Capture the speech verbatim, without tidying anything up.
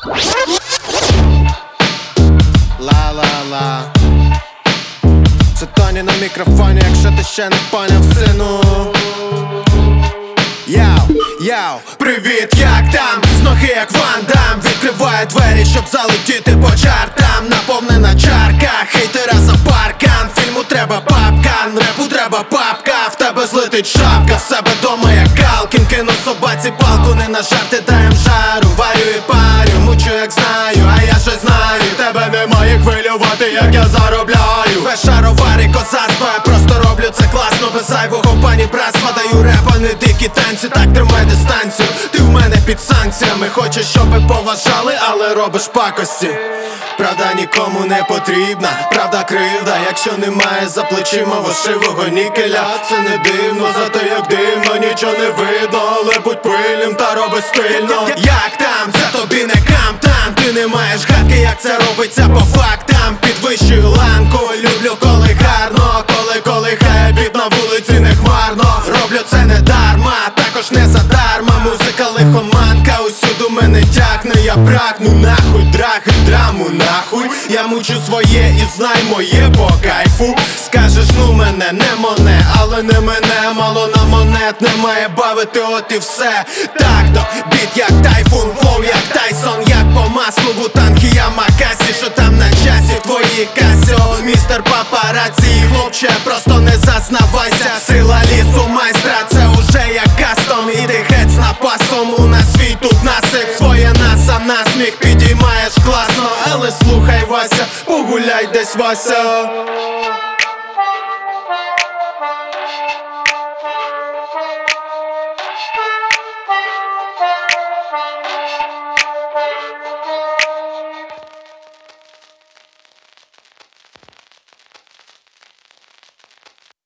Ла-ла-ла. Це Тоні на мікрофоні, якщо ти ще не поняв, сину. Яу, яу, привіт, як там? З ноги як Ван Дам. Відкриває двері, щоб залетіти по чартам. Наповнена чарка, хейтера за паркан. Фільму треба папкан, репу треба папка. В тебе злетить шапка, в себе дома як Калкін. Кину собаці палку, не на жарти, даєм жару. Варю і парю, мучу як знаю, а я щось знаю. Тебе немає хвилювати, як я заробляю. Без шаровари козацтва, я просто роблю це класно. Без зайвого панібратства, даю реп, а не дикі танці. Так тримай дистанцію, ти в мене під санкціями. Хочеш, щоб поважали, але робиш пакості. Правда нікому не потрібна, правда кривда, якщо немає за плечима вошивого нікеля. Це не дивно, зате як дивно, нічого не видно, але будь пильним та роби стильно. Як там? Це тобі не камтан. Ти не маєш гадки, як це робиться по фактам. Підвищую ланку, люблю коли гарно. Коли, коли хай обід на вулиці не хмарно. Роблю це не дарма, також не задарма. Музика лихоманка, усюду мене тягне. Я прагну нахуй, драги, драму нахуй. Я мучу своє і знай моє по кайфу. Скажеш, ну мене не моне, але не мене. Мало на монет, не має бавити, от і все. Так то, біт як тайфун, флоу як Тайсон. Як по маслу, бутанки, я макасі. Що там на часі, твої касіо. Містер папараці, хлопче, просто не зазнавайся. Сила лісу майстра, це уже як кастом. Іди геть з напасом, у нас свій тут насип. Своє нас, а насміх підіймаєш класно. Але слухай, Вася, погуляй десь, Вася.